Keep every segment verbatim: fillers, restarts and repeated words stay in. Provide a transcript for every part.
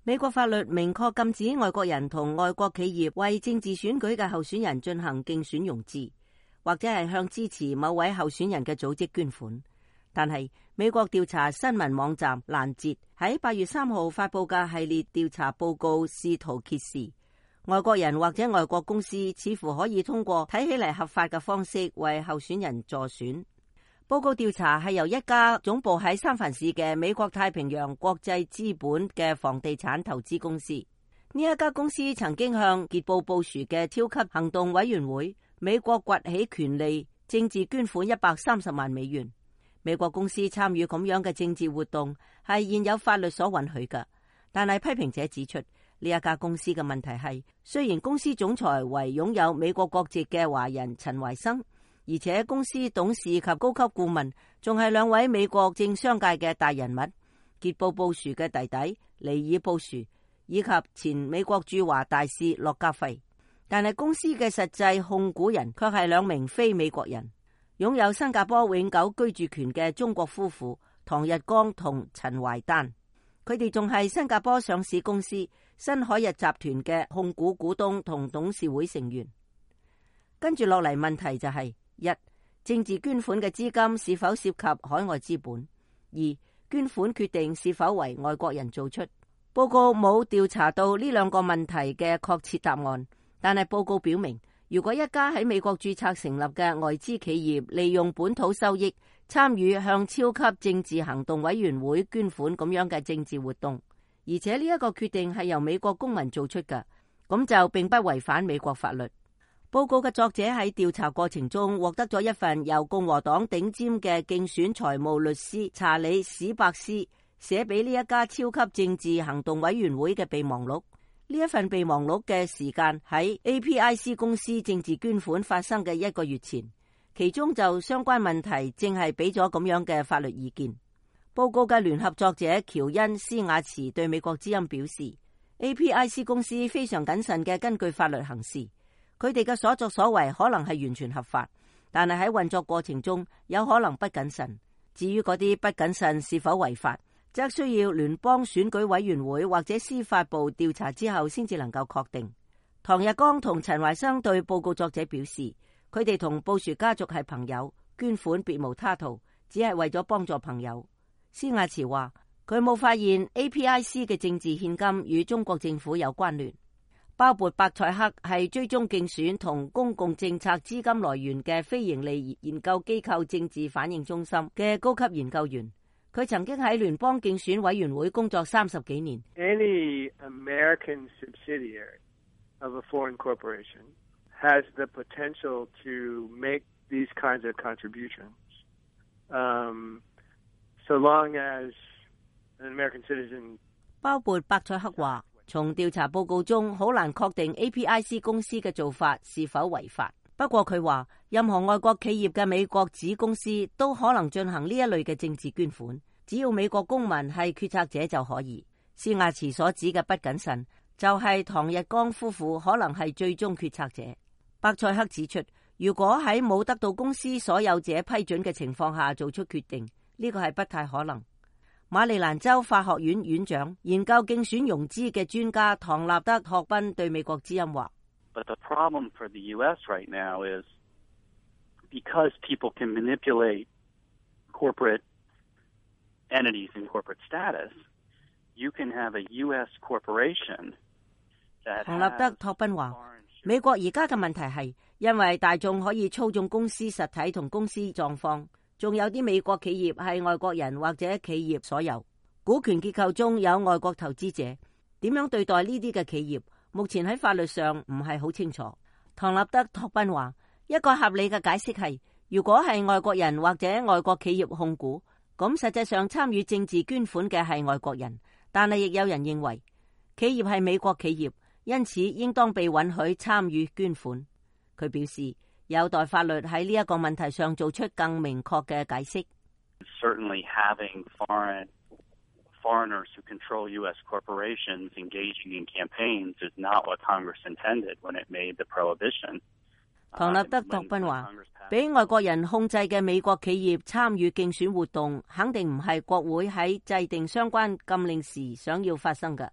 美國法律明確禁止外國人同外國企業為政治選舉嘅候選人進行競選融資，或者係向支持某位候選人嘅組織捐款。但係美國調查新聞網站攔截喺八月三號發佈嘅系列調查報告，試圖揭示外國人或者外國公司似乎可以通過睇起嚟合法嘅方式為候選人助選。報告調查係由一家總部喺三藩市嘅美國太平洋國際資本嘅房地產投資公司。呢一家公司曾經向傑布布殊嘅超級行動委員會美國崛起權利政治捐款一百三十萬美元。美國公司參與咁樣嘅政治活動係現有法律所允許嘅，但係批評者指出呢一家公司嘅問題係，雖然公司總裁為擁有美國國籍嘅華人陳懷生，而且公司董事及高級顧問仲係兩位美國政商界嘅大人物，傑布布殊嘅弟弟尼爾布殊以及前美國駐華大使駱家輝。但係公司嘅實際控股人卻係兩名非美國人，擁有新加坡永久居住權嘅中國夫婦唐日光同陳懷丹。佢哋仲係新加坡上市公司新海日集團嘅控股股東同董事會成員。跟住落嚟問題就係、是一、政治捐款嘅資金是否涉及海外資本？二、捐款決定是否為外國人做出？報告冇調查到呢兩個問題嘅確切答案，但係報告表明，如果一家喺美國註冊成立嘅外資企業利用本土收益參與向超級政治行動委員會捐款咁樣嘅政治活動，而且呢一個決定係由美國公民做出嘅，咁就並不違反美國法律。報告嘅作者喺調查過程中獲得咗一份由共和黨頂尖嘅競選財務律師查理史伯斯寫俾呢一家超級政治行動委員會嘅備忘錄。呢一份備忘錄嘅時間喺 A P I C 公司政治捐款發生嘅一個月前，其中就相關問題正係俾咗咁樣嘅法律意見。報告嘅聯合作者喬恩斯雅茨對美國之音表示， A P I C 公司非常謹慎嘅根據法律行事，佢哋嘅所作所為可能係完全合法，但係喺運作過程中有可能不謹慎。至於嗰啲不謹慎是否違法，則需要聯邦選舉委員會或者司法部調查之後先至能夠確定。唐日光同陳懷生對報告作者表示，佢哋同布殊家族係朋友，捐款別無他途，只係為咗幫助朋友。施亞慈話佢冇發現 A P I C 嘅政治獻金與中國政府有關聯。鮑勃伯賽克係追蹤競選同公共政策資金來源嘅非營利研究機構政治反應中心嘅高級研究員，佢曾經喺聯邦競選委員會工作三十幾年。 Any American subsidiary of a foreign corporation has the potential to make these kinds of contributions, um, so long as an American citizen. 鮑勃伯賽克話，從調查報告中好難確定 A P I C 公司嘅做法是否違法。不過佢話，任何外國企業嘅美國子公司都可能進行呢一類嘅政治捐款，只要美國公民係決策者就可以。施亞慈所指嘅不謹慎，就係唐日光夫婦可能係最終決策者。伯賽克指出，如果喺冇得到公司所有者批准嘅情況下做出決定，呢個係不太可能。馬里蘭州法學院院長、研究競選融資嘅專家唐納德托賓對美國之音話 ：But the problem for the U S right now is because people can manipulate corporate entities in corporate status, you can have a U S corporation that has。唐納德托賓話： 美國而家嘅問題係，因為大眾可以操縱公司實體同公司狀況。仲有啲美國企業係外國人或者企業所有，股權結構中有外國投資者，點樣對待呢啲嘅企業，目前喺法律上唔係好清楚。唐納德托賓話，一個合理嘅解釋係，如果係外國人或者外國企業控股，咁實際上參與政治捐款嘅係外國人，但係亦有人認為企業係美國企業，因此應當被允許參與捐款。佢表示，有待法律喺呢一個問題上做出更明確嘅解釋。 Certainly having foreign foreigners who control U S corporations engaging in campaigns is not what Congress intended when it made the prohibition. 唐納德托賓話，俾外國人控制嘅美國企業參與競選活動，肯定唔係國會喺制定相關禁令時想要發生嘅。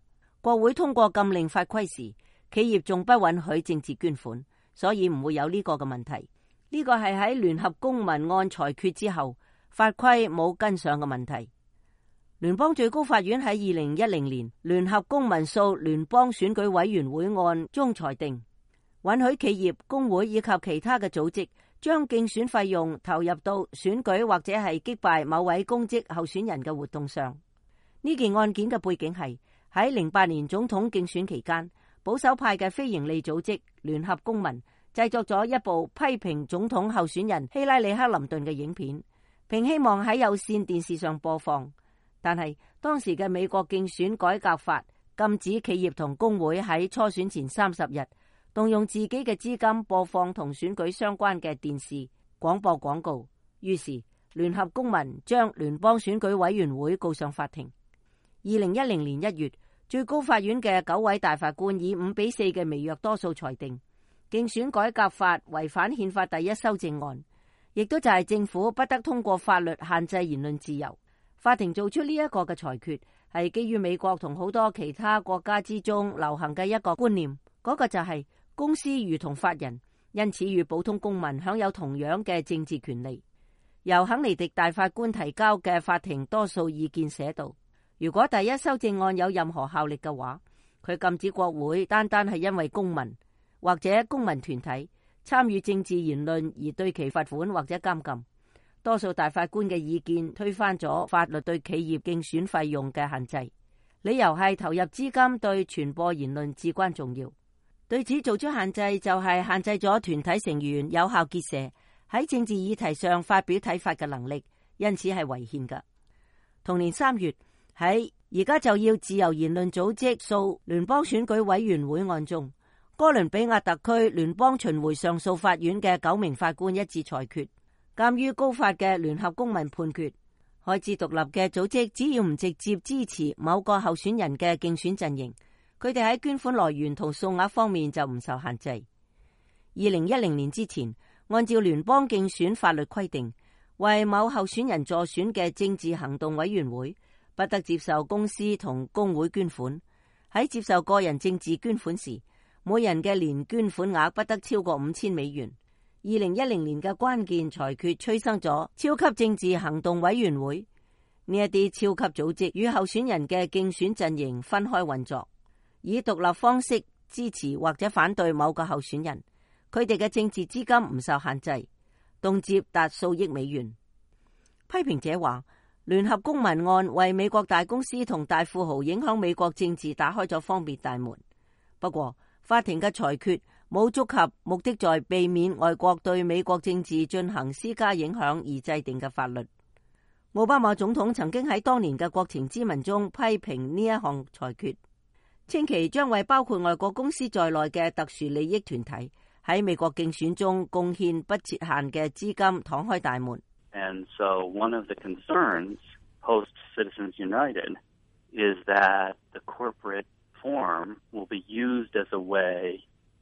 國會通過禁令法規時，企業仲不允許政治捐款，所以唔會有呢個嘅問題。呢個係喺聯合公民案裁決之後，法規冇跟上嘅問題。聯邦最高法院喺二零一零年聯合公民訴聯邦選舉委員會案中裁定，允許企業、工會以及其他嘅組織將競選費用投入到選舉或者係擊敗某位公職候選人嘅活動上。呢件案件嘅背景係喺零八年總統競選期間，保守派嘅非營利組織聯合公民製作咗一部批評總統候選人希拉里克林頓嘅影片，並希望喺有線電視上播放。但係當時嘅美國競選改革法禁止企業同工會喺初選前三十日動用自己嘅資金播放同選舉相關嘅電視廣播廣告。於是聯合公民將聯邦選舉委員會告上法庭。二零一零年一月，最高法院嘅九位大法官以五比四嘅微弱多數裁定，競選改革法違反憲法第一修正案，亦都就係政府不得通過法律限制言論自由。法庭做出呢一個嘅裁決，係基於美國同好多其他國家之中流行嘅一個觀念，嗰個就係公司如同法人，因此與普通公民享有同樣嘅政治權利。由肯尼迪大法官提交嘅法庭多數意見寫道，如果第一修正案有任何效力嘅話，佢禁止國會單單係因為公民或者公民團體參與政治言論而對其罰款或者監禁。多數大法官嘅意見推翻咗法律對企業競選費用嘅限制，理由係投入資金對傳播言論至關重要。對此做出限制，就係限制咗團體成員有效結社喺政治議題上發表睇法嘅能力，因此係違憲㗎。同年三月，喺而家就要自由言論組織訴聯邦選舉委員會案中，哥倫比亞特區聯邦巡迴上訴法院嘅九名法官一致裁決，鑒於高法嘅聯合公民判決，開始獨立嘅組織只要唔直接支持某個候選人嘅競選陣營，佢哋喺捐款來源同數額方面就唔受限制。二零一零年之前，按照聯邦競選法律規定，為某候選人助選嘅政治行動委員會不得接受公司同工會捐款。喺接受個人政治捐款時，每人嘅年捐款額不得超過五千美元。二零一零年嘅關鍵裁決催生咗超級政治行動委員會，呢一啲超級組織與候選人嘅競選陣營分開運作，以獨立方式支持或者反對某個候選人。佢哋嘅政治資金唔受限制，動輒達數億美元。批評者話，聯合公民案為美國大公司同大富豪影響美國政治打開咗方便大門。不過，法庭嘅裁決冇觸及目的在避免外國對美國政治進行施加影響而制定嘅法律。奧巴馬總統曾經喺當年嘅國情咨文中批評呢一項裁決，稱其將為包括外國公司在內嘅特殊利益團體喺美國競選中貢獻不設限嘅資金敞開大門。 And so one of the concerns post Citizens United is that the corporate form will be used as a way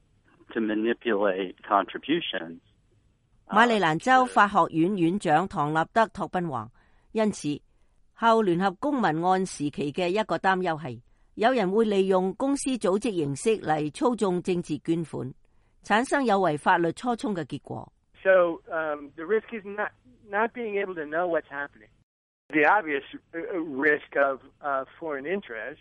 to manipulate contributions. 馬里蘭州法學院院長唐納德托賓話，因此後聯合公民案時期嘅一個擔憂係，有人會利用公司組織形式嚟操縱政治捐款，產生有違法律初衷嘅結果。 So um, the risk is not not being able to know what's happening. The obvious risk of uh, foreign interests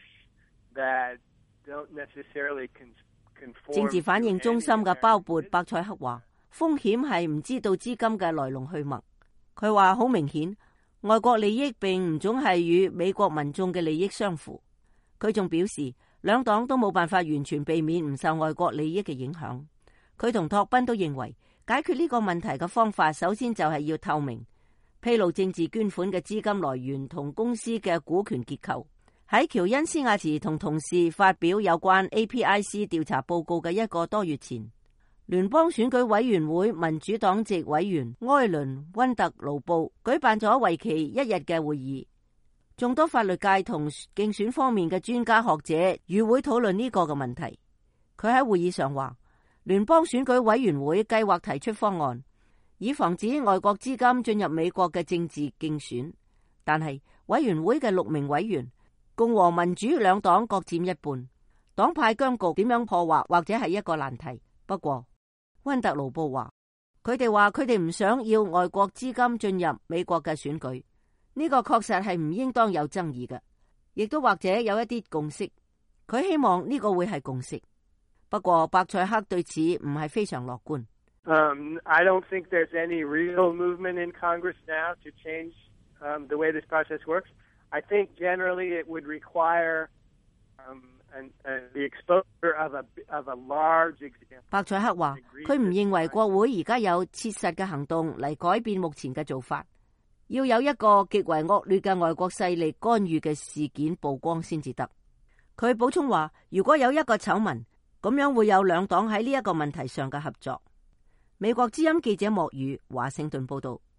that don't necessarily conform. 政治反應中心嘅鮑勃伯賽克話，風險係唔知道資金嘅來龍去脈。佢話好明顯，外國利益並唔總係與美國民眾嘅利益相符。佢仲表示，兩黨都冇辦法完全避免唔受外國利益嘅影響。佢同托賓都認為，解決呢個問題嘅方法，首先就係要透明，披露政治捐款嘅資金來源同公司嘅股權結構。喺喬恩斯亞茨同同事發表有關 A P I C 調查報告嘅一個多月前，聯邦選舉委員會民主黨籍委員埃倫溫特盧布舉辦咗為期一日嘅會議，眾多法律界同競選方面嘅專家學者與會討論呢個嘅問題。佢喺會議上話，聯邦選舉委員會計劃提出方案，以防止外國資金進入美國嘅政治競選，但係委員會嘅六名委員，共和民主兩黨各佔一半， 黨派僵局點樣破壞或者係一個難題。不過溫特勞布話，佢哋話佢哋唔想要外國資金進入美國嘅選舉，呢個確實係唔應當有爭議嘅，亦都或者有一啲共識。佢希望呢個會係共識。不過白蔡克對此唔係非常樂觀。 Um, I don't think there's any real movement in Congress now to change um, the way this process works. I think generally it would require um, an, uh, the exposure of a, of a large example. 白蔡克話，佢唔認為國會而家有切實嘅行動嚟改變目前嘅做法，要有一個極為惡劣嘅外國勢力干預嘅事件曝光先至得。佢補充話，如果有一個醜聞，咁樣會有兩黨喺呢一個問題上嘅合作。美國之音記者莫宇華盛頓報道。